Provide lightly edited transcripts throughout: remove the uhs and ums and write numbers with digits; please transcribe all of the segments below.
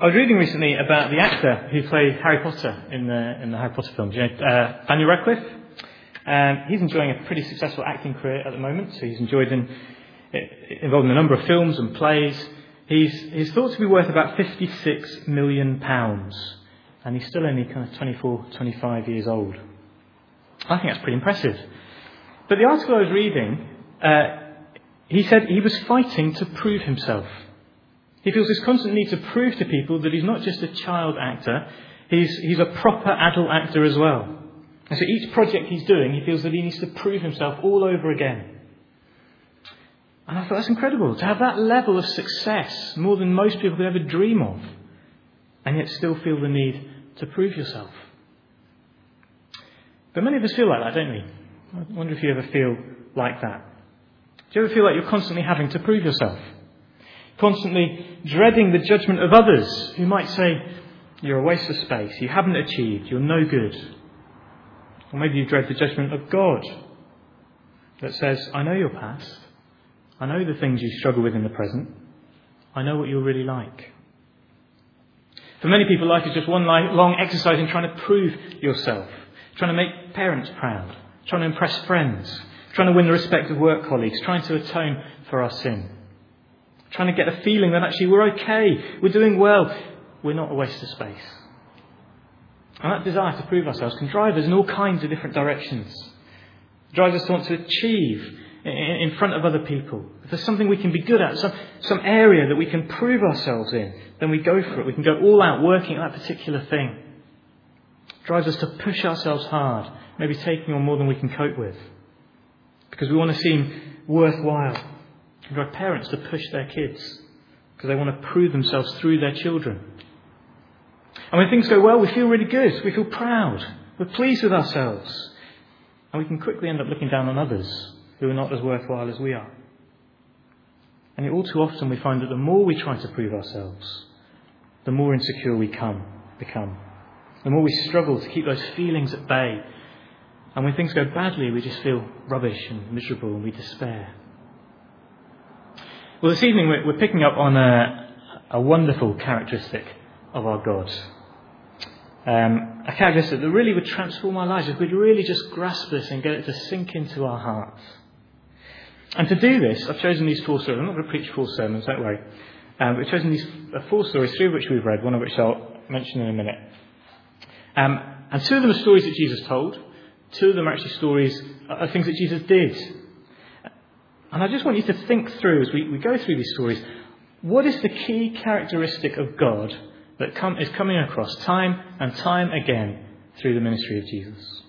I was reading recently about the actor who played Harry Potter in the Harry Potter films. You know, Daniel Radcliffe. He's enjoying a pretty successful acting career at the moment. So he's involved in a number of films and plays. He's thought to be worth about £56 million, and he's still only kind of 24, 25 years old. I think that's pretty impressive. But the article I was reading, he said he was fighting to prove himself. He feels this constant need to prove to people that he's not just a child actor, he's a proper adult actor as well. And so each project he's doing, he feels that he needs to prove himself all over again. And I thought that's incredible, to have that level of success, more than most people could ever dream of, and yet still feel the need to prove yourself. But many of us feel like that, don't we? I wonder if you ever feel like that. Do you ever feel like you're constantly having to prove yourself? Constantly dreading the judgment of others who might say, you're a waste of space, you haven't achieved, you're no good. Or maybe you dread the judgment of God that says, I know your past, I know the things you struggle with in the present, I know what you're really like. For many people, life is just one long exercise in trying to prove yourself, trying to make parents proud, trying to impress friends, trying to win the respect of work colleagues, trying to atone for our sin. Trying to get a feeling that actually we're okay, we're doing well, we're not a waste of space. And that desire to prove ourselves can drive us in all kinds of different directions. It drives us to want to achieve in front of other people. If there's something we can be good at, some area that we can prove ourselves in, then we go for it. We can go all out working at that particular thing. It drives us to push ourselves hard, maybe taking on more than we can cope with. Because we want to seem worthwhile. And drive parents to push their kids because they want to prove themselves through their children. And when things go well, we feel really good. We feel proud. We're pleased with ourselves. And we can quickly end up looking down on others who are not as worthwhile as we are. And all too often we find that the more we try to prove ourselves, the more insecure we become. The more we struggle to keep those feelings at bay. And when things go badly, we just feel rubbish and miserable and we despair. Well, this evening we're picking up on a wonderful characteristic of our God. A characteristic that really would transform our lives if we'd really just grasp this and get it to sink into our hearts. And to do this, I've chosen these 4 stories. I'm not going to preach 4 sermons, don't worry. We've chosen these 4 stories, 3 of which we've read, one of which I'll mention in a minute. And 2 of them are stories that Jesus told. 2 of them are actually stories of things that Jesus did. And I just want you to think through, as we go through these stories, what is the key characteristic of God that is coming across time and time again through the ministry of Jesus?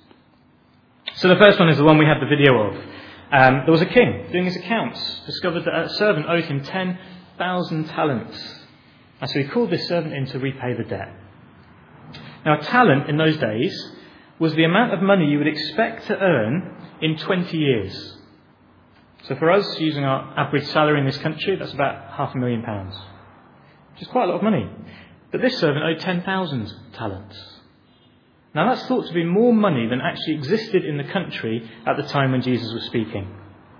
So the first one is the one we had the video of. There was a king doing his accounts, discovered that a servant owed him 10,000 talents. And so he called this servant in to repay the debt. Now, a talent in those days was the amount of money you would expect to earn in 20 years. So for us, using our average salary in this country, that's about £500,000, which is quite a lot of money. But this servant owed 10,000 talents. Now that's thought to be more money than actually existed in the country at the time when Jesus was speaking.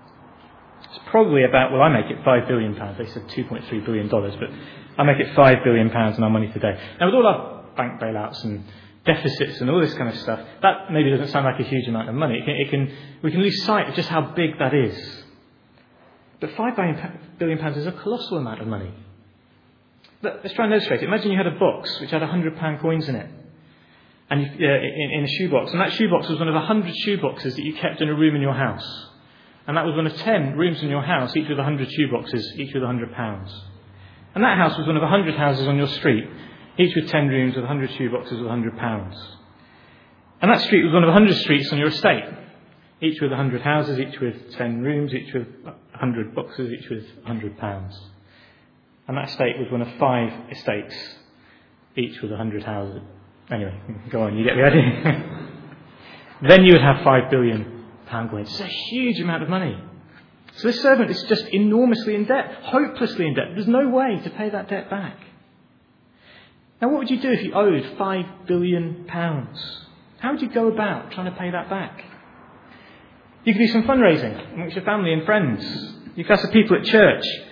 It's probably about, well, I make it £5 billion. They said $2.3 billion, but I make it £5 billion in our money today. Now with all our bank bailouts and deficits and all this kind of stuff, that maybe doesn't sound like a huge amount of money. We can lose sight of just how big that is. But £5 billion is a colossal amount of money. Let's try and illustrate it. Imagine you had a box which had £100 coins in it, and in a shoebox. And that shoebox was one of 100 shoeboxes that you kept in a room in your house. And that was one of 10 rooms in your house, each with 100 shoeboxes, each with £100. And that house was one of 100 houses on your street, each with 10 rooms with 100 shoeboxes with £100. And that street was one of 100 streets on your estate, each with 100 houses, each with 10 rooms, each with 100 boxes, each with £100. And that estate was one of 5 estates, each with 100 houses. Anyway, go on, you get the idea. Then you would have £5 billion coins. It's a huge amount of money. So this servant is just enormously in debt, hopelessly in debt. There's no way to pay that debt back. Now, what would you do if you owed £5 billion? How would you go about trying to pay that back? You could do some fundraising amongst your family and friends. You could ask the people at church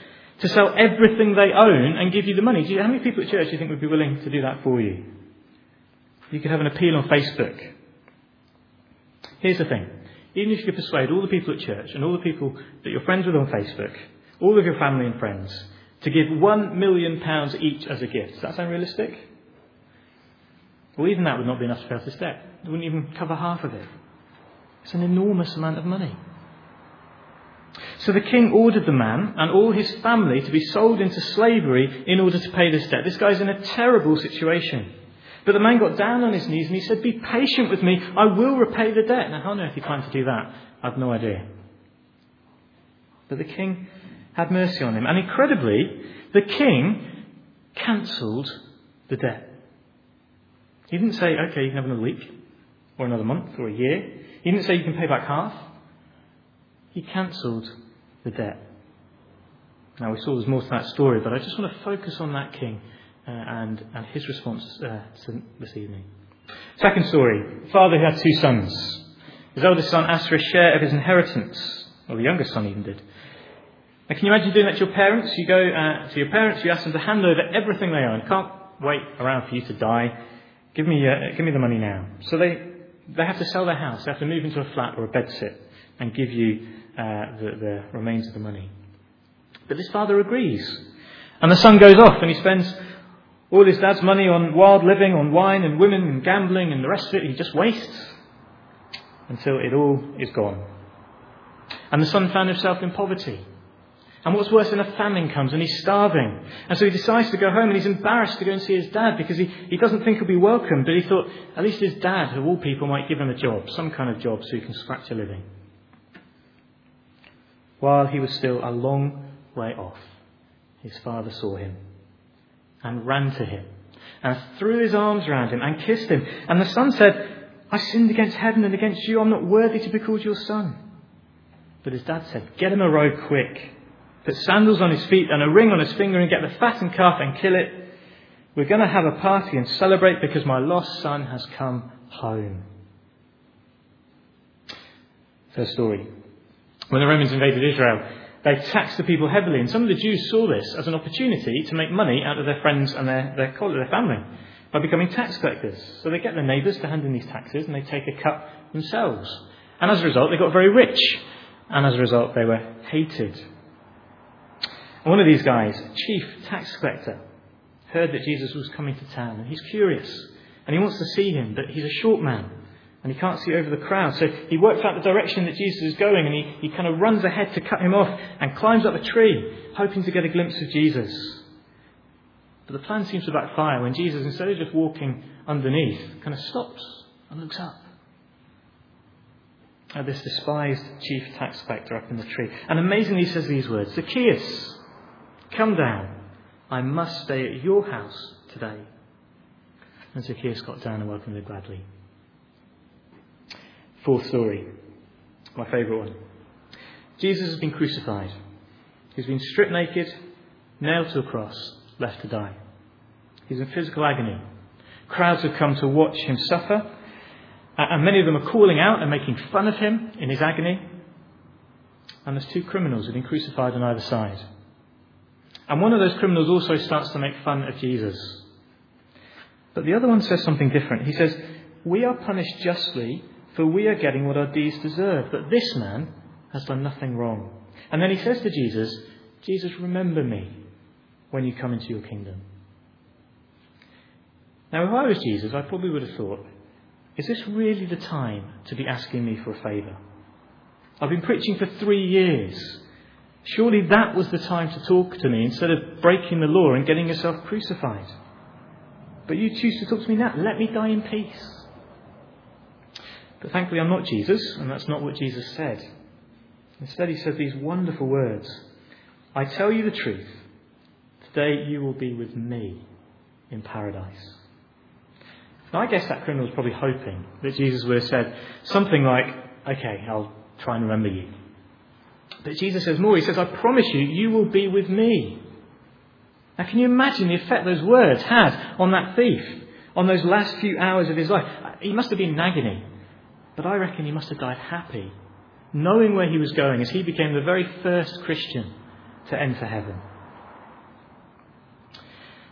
to sell everything they own and give you the money. How many people at church do you think would be willing to do that for you? You could have an appeal on Facebook. Here's the thing. Even if you could persuade all the people at church and all the people that you're friends with on Facebook, all of your family and friends, to give £1 million each as a gift. Does that sound realistic? Well, even that would not be enough to pay off this debt. It wouldn't even cover half of it. It's an enormous amount of money. So the king ordered the man and all his family to be sold into slavery in order to pay this debt. This guy's in a terrible situation. But the man got down on his knees and he said, "Be patient with me, I will repay the debt." Now, how on earth he planned to do that? I have no idea. But the king had mercy on him. And incredibly, the king cancelled the debt. He didn't say, "Okay, you can have another week, or another month, or a year." He didn't say, "You can pay back half." He cancelled the debt. Now, we saw there's more to that story, but I just want to focus on that king and his response this evening. Second story. Father who had 2 sons. His eldest son asked for a share of his inheritance. Or the youngest son even did. Now, can you imagine doing that to your parents? You go to your parents, you ask them to hand over everything they own. Can't wait around for you to die. Give me the money now. So they have to sell their house. They have to move into a flat or a bedsit and give you the remains of the money. But this father agrees. And the son goes off and he spends all his dad's money on wild living, on wine and women and gambling and the rest of it. He just wastes until it all is gone. And the son found himself in poverty. And what's worse, then a famine comes and he's starving. And so he decides to go home and he's embarrassed to go and see his dad because he doesn't think he'll be welcome. But he thought at least his dad, of all people, might give him a job, some kind of job so he can scratch a living. While he was still a long way off, his father saw him and ran to him and threw his arms around him and kissed him. And the son said, "I sinned against heaven and against you. I'm not worthy to be called your son." But his dad said, "Get him a robe quick. Put sandals on his feet and a ring on his finger and get the fattened calf and kill it. We're going to have a party and celebrate because my lost son has come home." First story. When the Romans invaded Israel, they taxed the people heavily, and some of the Jews saw this as an opportunity to make money out of their friends and their family by becoming tax collectors. So they get their neighbours to hand in these taxes and they take a cut themselves. And as a result, they got very rich. And as a result, they were hated. And one of these guys, chief tax collector, heard that Jesus was coming to town, and he's curious and he wants to see him, but he's a short man and he can't see over the crowd. So he works out the direction that Jesus is going and he kind of runs ahead to cut him off and climbs up a tree, hoping to get a glimpse of Jesus. But the plan seems to backfire when Jesus, instead of just walking underneath, kind of stops and looks up at this despised chief tax collector up in the tree. And amazingly he says these words, "Zacchaeus, come down. I must stay at your house today." And Zacchaeus got down and welcomed him gladly. Fourth story, my favourite one. Jesus has been crucified. He's been stripped naked, nailed to a cross, left to die. He's in physical agony. Crowds have come to watch him suffer, and many of them are calling out and making fun of him in his agony. And there's 2 criminals who've been crucified on either side. And one of those criminals also starts to make fun of Jesus. But the other one says something different. He says, "We are punished justly, for we are getting what our deeds deserve. But this man has done nothing wrong." And then he says to Jesus, "Jesus, remember me when you come into your kingdom." Now, if I was Jesus, I probably would have thought, is this really the time to be asking me for a favour? I've been preaching for 3 years. Surely that was the time to talk to me instead of breaking the law and getting yourself crucified. But you choose to talk to me now. Let me die in peace. But thankfully I'm not Jesus, and that's not what Jesus said. Instead he said these wonderful words, "I tell you the truth, today you will be with me in paradise." Now I guess that criminal was probably hoping that Jesus would have said something like, "Okay, I'll try and remember you." But Jesus says more. He says, "I promise you, you will be with me." Now can you imagine the effect those words had on that thief, on those last few hours of his life? He must have been in agony. But I reckon he must have died happy, knowing where he was going as he became the very first Christian to enter heaven.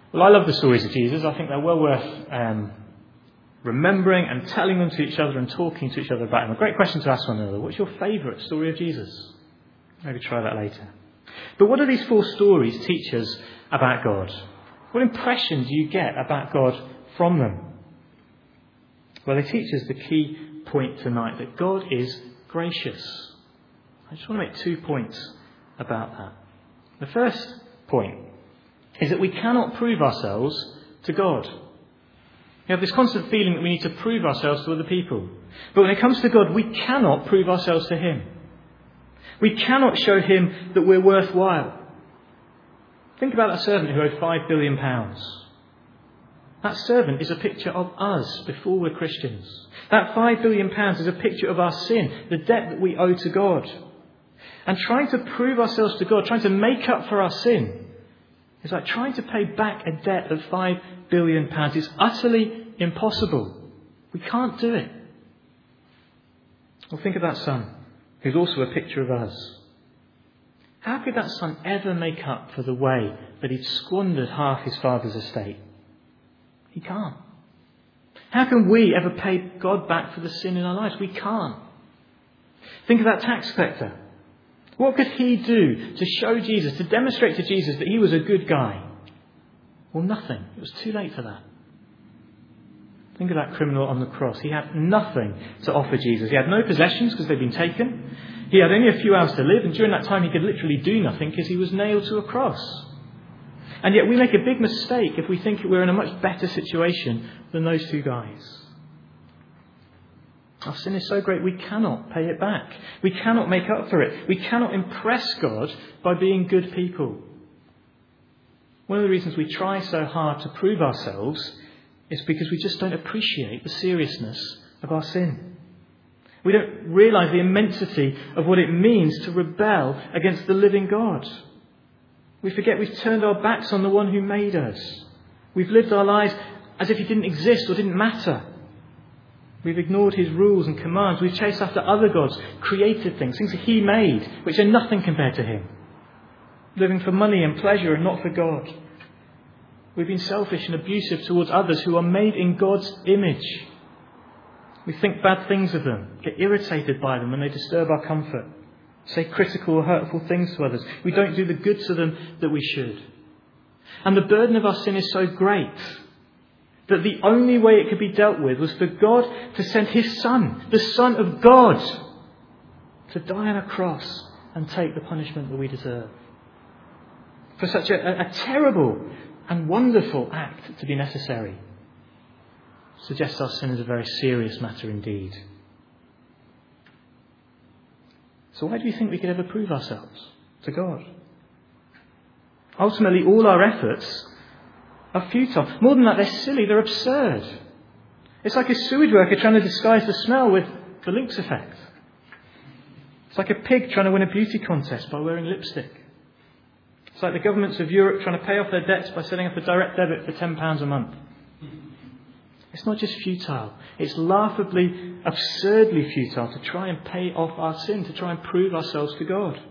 Well, I love the stories of Jesus. I think they're well worth remembering and telling them to each other and talking to each other about them. A great question to ask one another. What's your favourite story of Jesus? Maybe try that later. But what do these 4 stories teach us about God? What impression do you get about God from them? Well, they teach us the key point tonight, that God is gracious. I just want to make 2 points about that. The first point is that we cannot prove ourselves to God. We have this constant feeling that we need to prove ourselves to other people. But when it comes to God, we cannot prove ourselves to Him. We cannot show Him that we're worthwhile. Think about that servant who owed £5 billion. That servant is a picture of us before we're Christians. That £5 billion is a picture of our sin, the debt that we owe to God. And trying to prove ourselves to God, trying to make up for our sin, is like trying to pay back a debt of £5 billion. It's utterly impossible. We can't do it. Well, think of that son, who's also a picture of us. How could that son ever make up for the way that he'd squandered half his father's estate? He can't. How can we ever pay God back for the sin in our lives? We can't. Think of that tax collector. What could he do to show Jesus, to demonstrate to Jesus that he was a good guy? Well, nothing. It was too late for that. Think of that criminal on the cross. He had nothing to offer Jesus. He had no possessions because they'd been taken. He had only a few hours to live, and during that time he could literally do nothing because he was nailed to a cross. And yet we make a big mistake if we think we're in a much better situation than those 2 guys. Our sin is so great we cannot pay it back. We cannot make up for it. We cannot impress God by being good people. One of the reasons we try so hard to prove ourselves is because we just don't appreciate the seriousness of our sin. We don't realise the immensity of what it means to rebel against the living God. We forget we've turned our backs on the one who made us. We've lived our lives as if He didn't exist or didn't matter. We've ignored His rules and commands. We've chased after other gods, created things that He made, which are nothing compared to Him. Living for money and pleasure and not for God. We've been selfish and abusive towards others who are made in God's image. We think bad things of them, get irritated by them when they disturb our comfort, say critical or hurtful things to others. We don't do the good to them that we should. And the burden of our sin is so great that the only way it could be dealt with was for God to send His Son, the Son of God, to die on a cross and take the punishment that we deserve. For such a terrible and wonderful act to be necessary suggests our sin is a very serious matter indeed. So why do you think we could ever prove ourselves to God? Ultimately, all our efforts are futile. More than that, they're silly, they're absurd. It's like a sewage worker trying to disguise the smell with the Lynx effect. It's like a pig trying to win a beauty contest by wearing lipstick. It's like the governments of Europe trying to pay off their debts by setting up a direct debit for £10 a month. It's not just futile. It's laughably, absurdly futile to try and pay off our sin, to try and prove ourselves to God.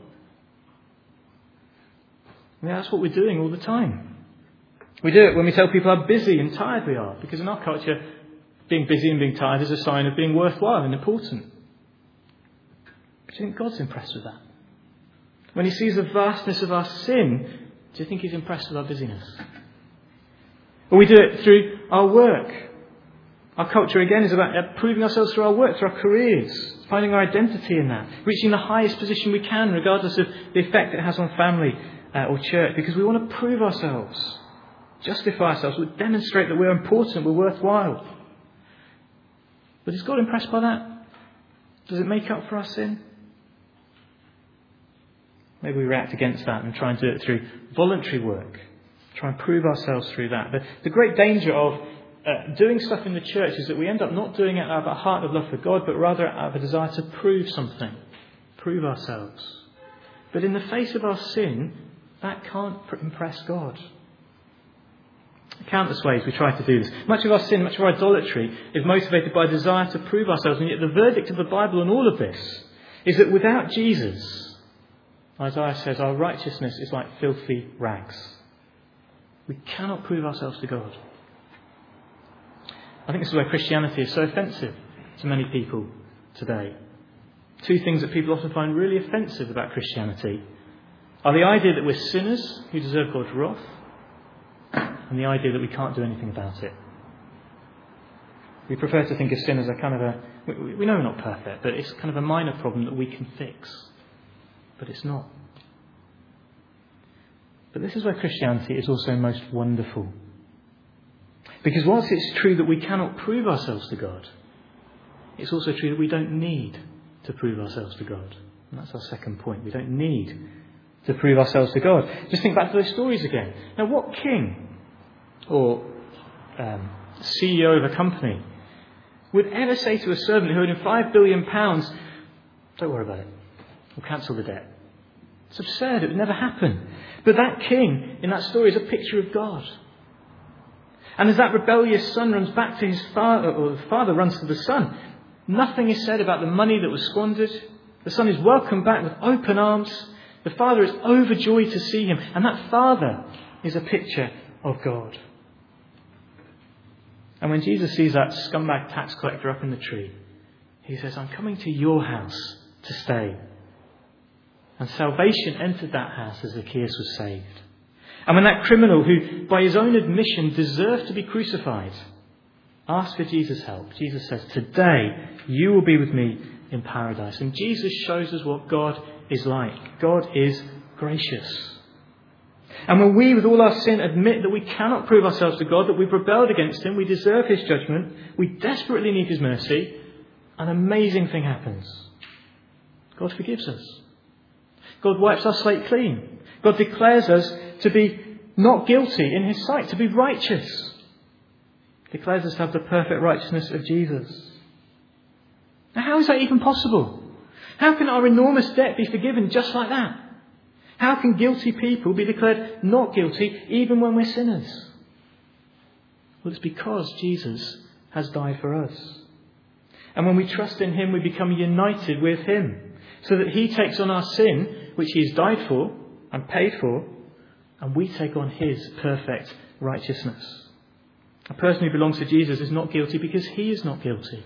That's what we're doing all the time. We do it when we tell people how busy and tired we are, because in our culture, being busy and being tired is a sign of being worthwhile and important. But do you think God's impressed with that? When He sees the vastness of our sin, do you think He's impressed with our busyness? Or we do it through our work. Our culture, again, is about proving ourselves through our work, through our careers, finding our identity in that, reaching the highest position we can, regardless of the effect it has on family or church, because we want to prove ourselves, justify ourselves, we demonstrate that we're important, we're worthwhile. But is God impressed by that? Does it make up for our sin? Maybe we react against that and try and do it through voluntary work, try and prove ourselves through that. But the great danger of doing stuff in the church is that we end up not doing it out of a heart of love for God, but rather out of a desire to prove something, prove ourselves. But in the face of our sin, that can't impress God. Countless ways we try to do this. Much of our sin, much of our idolatry is motivated by a desire to prove ourselves. And yet the verdict of the Bible on all of this is that without Jesus, Isaiah says, our righteousness is like filthy rags. We cannot prove ourselves to God. I think this is where Christianity is so offensive to many people today. Two things that people often find really offensive about Christianity are the idea that we're sinners who deserve God's wrath, and the idea that we can't do anything about it. We prefer to think of sin as a kind of we know we're not perfect, but it's kind of a minor problem that we can fix. But it's not. But this is where Christianity is also most wonderful. Because whilst it's true that we cannot prove ourselves to God, it's also true that we don't need to prove ourselves to God. And that's our second point. We don't need to prove ourselves to God. Just think back to those stories again. Now, what king or CEO of a company would ever say to a servant who owed him £5 billion, don't worry about it, we'll cancel the debt? It's absurd. It would never happen. But that king in that story is a picture of God. And as that rebellious son runs back to his father, or the father runs to the son, nothing is said about the money that was squandered. The son is welcomed back with open arms. The father is overjoyed to see him. And that father is a picture of God. And when Jesus sees that scumbag tax collector up in the tree, he says, I'm coming to your house to stay. And salvation entered that house as Zacchaeus was saved. And when that criminal who, by his own admission, deserved to be crucified, asked for Jesus' help, Jesus says, today you will be with me in paradise. And Jesus shows us what God is like. God is gracious. And when we, with all our sin, admit that we cannot prove ourselves to God, that we've rebelled against him, we deserve his judgment, we desperately need his mercy, an amazing thing happens. God forgives us. God wipes our slate clean. God declares us to be not guilty in his sight, to be righteous. Declares us to have the perfect righteousness of Jesus. Now, how is that even possible? How can our enormous debt be forgiven just like that? How can guilty people be declared not guilty even when we're sinners? Well, it's because Jesus has died for us. And when we trust in him, we become united with him, so that he takes on our sin, which he has died for and paid for, and we take on his perfect righteousness. A person who belongs to Jesus is not guilty because he is not guilty.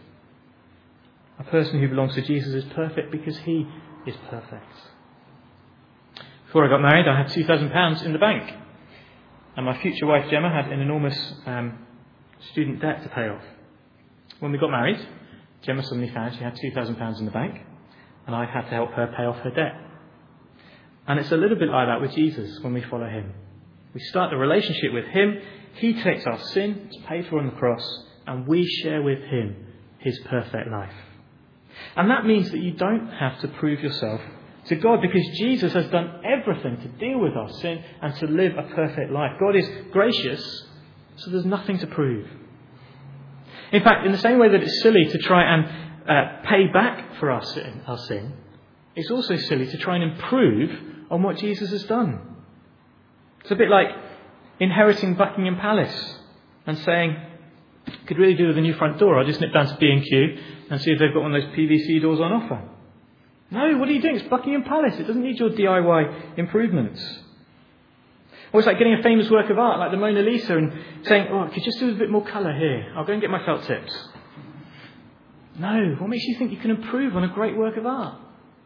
A person who belongs to Jesus is perfect because he is perfect. Before I got married, I had £2,000 in the bank. And my future wife, Gemma, had an enormous student debt to pay off. When we got married, Gemma suddenly found she had £2,000 in the bank, and I had to help her pay off her debt. And it's a little bit like that with Jesus when we follow him. We start the relationship with him. He takes our sin, it's paid for on the cross, and we share with him his perfect life. And that means that you don't have to prove yourself to God, because Jesus has done everything to deal with our sin and to live a perfect life. God is gracious, so there's nothing to prove. In fact, in the same way that it's silly to try and pay back for our sin, it's also silly to try and improve on what Jesus has done. It's a bit like inheriting Buckingham Palace and saying, could really do with a new front door. I'll just nip down to B&Q and see if they've got one of those PVC doors on offer. No, what are you doing? It's Buckingham Palace. It doesn't need your DIY improvements. Or it's like getting a famous work of art like the Mona Lisa and saying, oh, could you just do with a bit more colour here? I'll go and get my felt tips. No, what makes you think you can improve on a great work of art?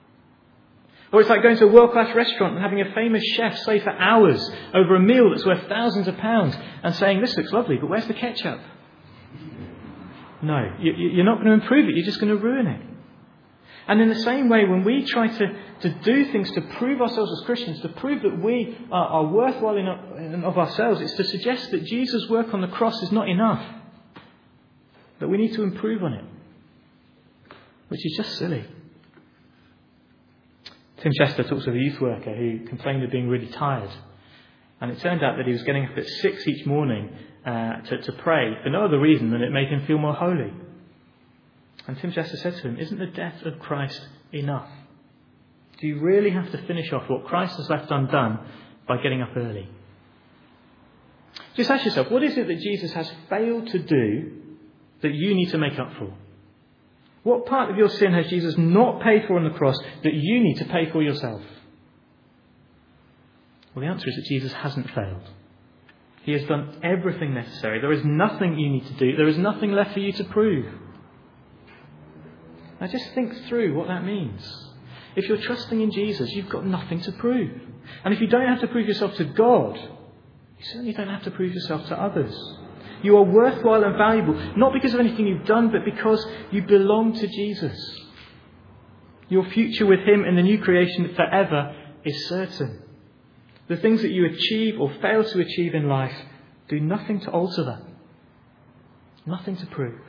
Or it's like going to a world-class restaurant and having a famous chef stay for hours over a meal that's worth thousands of pounds and saying, this looks lovely, but where's the ketchup? No, you're not going to improve it. You're just going to ruin it. And in the same way, when we try to do things to prove ourselves as Christians, to prove that we are worthwhile in and of ourselves, it's to suggest that Jesus' work on the cross is not enough. That we need to improve on it. Which is just silly. Tim Chester talks of a youth worker who complained of being really tired. And it turned out that he was getting up at 6 each morning to pray for no other reason than it made him feel more holy. And Tim Chester said to him, isn't the death of Christ enough? Do you really have to finish off what Christ has left undone by getting up early? Just ask yourself, what is it that Jesus has failed to do that you need to make up for? What part of your sin has Jesus not paid for on the cross that you need to pay for yourself? Well, the answer is that Jesus hasn't failed. He has done everything necessary. There is nothing you need to do. There is nothing left for you to prove. Now just think through what that means. If you're trusting in Jesus, you've got nothing to prove. And if you don't have to prove yourself to God, you certainly don't have to prove yourself to others. You are worthwhile and valuable, not because of anything you've done, but because you belong to Jesus. Your future with him in the new creation forever is certain. The things that you achieve or fail to achieve in life do nothing to alter that. Nothing to prove.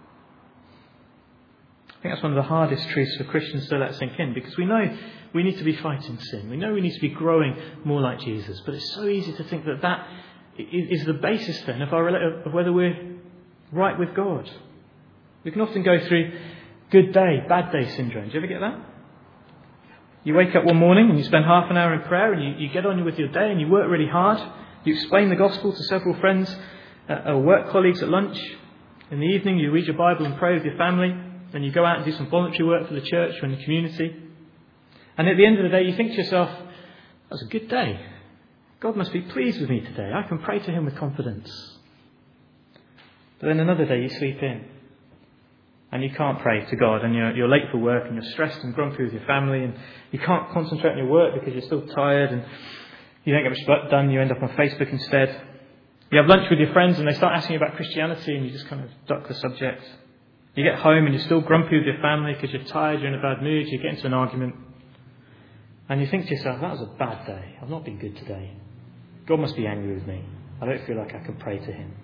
I think that's one of the hardest truths for Christians to let sink in, because we know we need to be fighting sin. We know we need to be growing more like Jesus. But it's so easy to think that that is the basis then of whether we're right with God. We can often go through good day, bad day syndrome. Do you ever get that? You wake up one morning and you spend half an hour in prayer and you get on with your day and you work really hard. You explain the gospel to several friends or work colleagues at lunch. In the evening you read your Bible and pray with your family. Then you go out and do some voluntary work for the church or in the community. And at the end of the day you think to yourself, that was a good day. God must be pleased with me today. I can pray to him with confidence. But then another day you sleep in. And you can't pray to God, and you're late for work, and you're stressed and grumpy with your family, and you can't concentrate on your work because you're still tired, and you don't get much done. You end up on Facebook instead. You have lunch with your friends, and they start asking you about Christianity, and you just kind of duck the subject. You get home, and you're still grumpy with your family because you're tired, you're in a bad mood, you get into an argument, and you think to yourself, that was a bad day. I've not been good today. God must be angry with me. I don't feel like I can pray to him.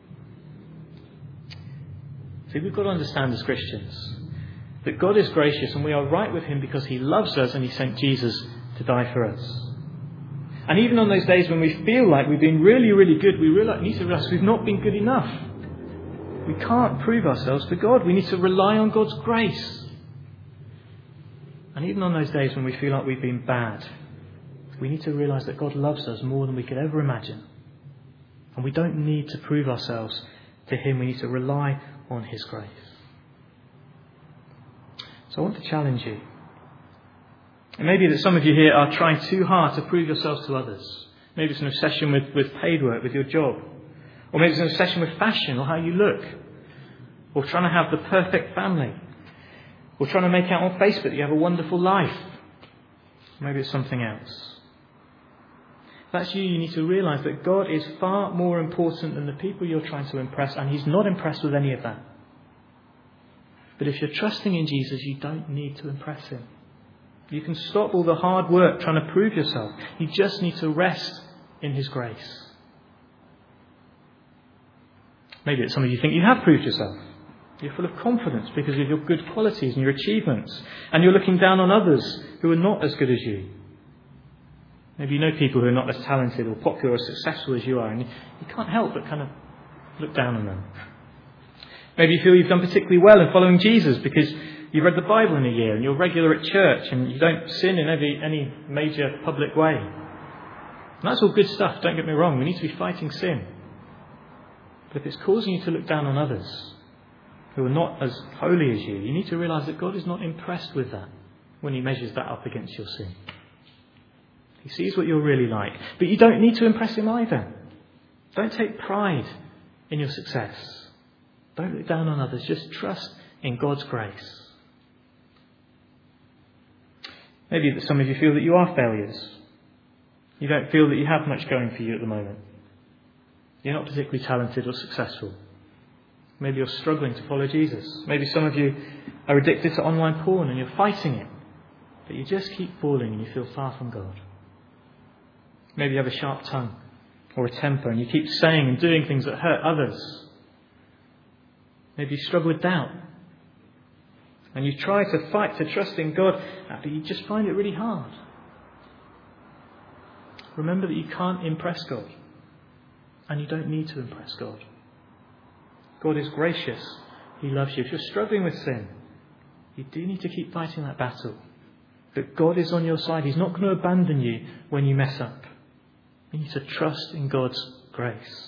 See, we've got to understand as Christians that God is gracious and we are right with him because he loves us and he sent Jesus to die for us. And even on those days when we feel like we've been really, really good, we need to realize we've not been good enough. We can't prove ourselves to God. We need to rely on God's grace. And even on those days when we feel like we've been bad, we need to realize that God loves us more than we could ever imagine. And we don't need to prove ourselves to him. We need to rely on his grace. So I want to challenge you. It may be that some of you here are trying too hard to prove yourselves to others. Maybe it's an obsession with paid work, with your job. Or maybe it's an obsession with fashion or how you look. Or trying to have the perfect family. Or trying to make out on Facebook that you have a wonderful life. Maybe it's something else. If that's you need to realise that God is far more important than the people you're trying to impress, and he's not impressed with any of that. But if you're trusting in Jesus, you don't need to impress him. You can stop all the hard work trying to prove yourself. You just need to rest in his grace. Maybe it's some of you think you have proved yourself. You're full of confidence because of your good qualities and your achievements, and you're looking down on others who are not as good as you. Maybe you know people who are not as talented or popular or successful as you are, and you can't help but kind of look down on them. Maybe you feel you've done particularly well in following Jesus because you've read the Bible in a year and you're regular at church and you don't sin in any major public way. And that's all good stuff, don't get me wrong. We need to be fighting sin. But if it's causing you to look down on others who are not as holy as you need to realise that God is not impressed with that when he measures that up against your sin. He sees what you're really like. But you don't need to impress him either. Don't take pride in your success. Don't look down on others. Just trust in God's grace. Maybe some of you feel that you are failures. You don't feel that you have much going for you at the moment. You're not particularly talented or successful. Maybe you're struggling to follow Jesus. Maybe some of you are addicted to online porn and you're fighting it. But you just keep falling and you feel far from God. Maybe you have a sharp tongue or a temper and you keep saying and doing things that hurt others. Maybe you struggle with doubt. And you try to fight to trust in God, but you just find it really hard. Remember that you can't impress God. And you don't need to impress God. God is gracious. He loves you. If you're struggling with sin, you do need to keep fighting that battle. But God is on your side. He's not going to abandon you when you mess up. You need to trust in God's grace.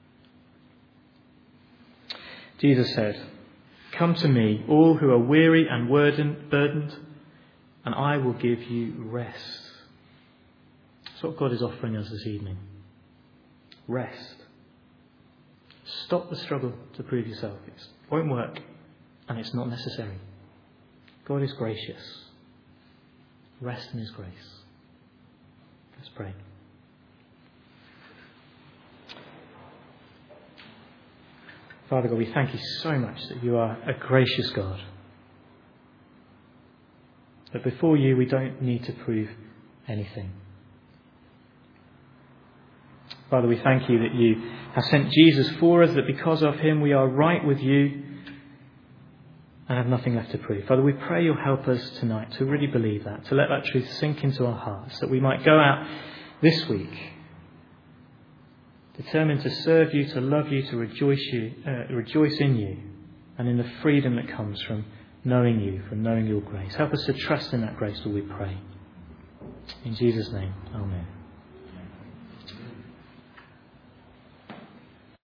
Jesus said, "Come to me, all who are weary and burdened, and I will give you rest." That's what God is offering us this evening. Rest. Stop the struggle to prove yourself. It won't work, and it's not necessary. God is gracious. Rest in His grace. Let's pray. Father God, we thank You so much that You are a gracious God. That before You we don't need to prove anything. Father, we thank You that You have sent Jesus for us, that because of Him we are right with You and have nothing left to prove. Father, we pray You'll help us tonight to really believe that, to let that truth sink into our hearts, that we might go out this week determined to serve You, to love You, to rejoice in You, and in the freedom that comes from knowing You, from knowing Your grace. Help us to trust in that grace, Lord, we pray. In Jesus' name, amen.